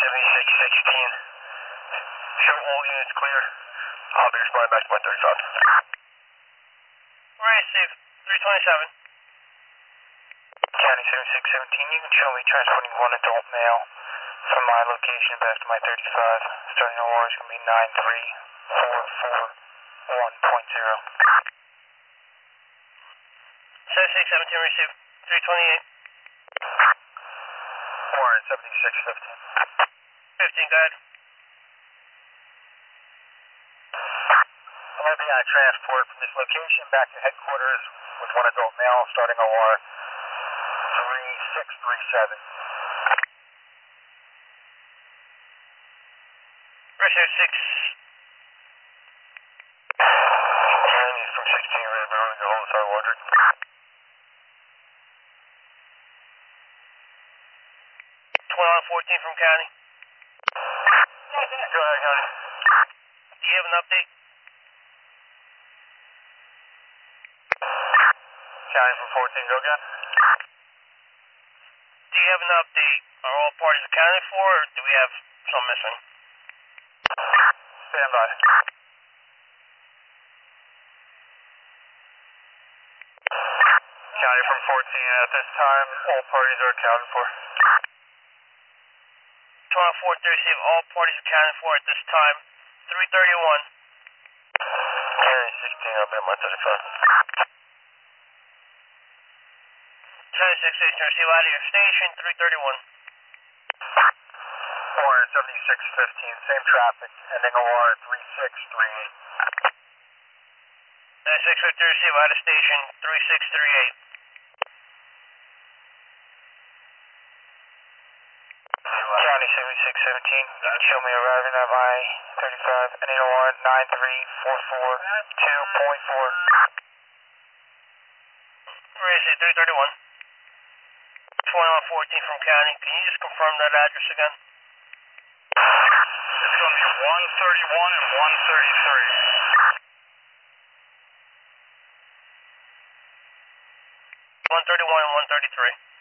7616. Show all units clear. I'll be responding back to my 35. Receive 327. County 7617, you can show me transporting one adult male from my location back to my 35. Starting OR is going to be 93441.0. 7617, receive 328. Warren 7615. 15, go ahead. I'm going to be on a transport from this location back to headquarters with one adult male starting OR 3637. Receive 6. County from 16 ready to go home, sorry, Wardrick. 2114 from County. Go ahead, County. Do you have an update? County from 14, go again. Do you have an update? Are all parties accounted for, or do we have some missing? Stand by. County from 14, at this time, all parties are accounted for. 2114, receive all parties accounted for at this time. 331. County 16, I'll be at my 35. 7616, receive out of your station. 331. Warren 7615, same traffic, ending OR 3638. 7615, receive out of station. 3638. County 7617, you can show me arriving at my 35, ending OR 93442.4. Receive 331. 2114 from County. Can you just confirm that address again? It's going to be 131 and 133. 131 and 133.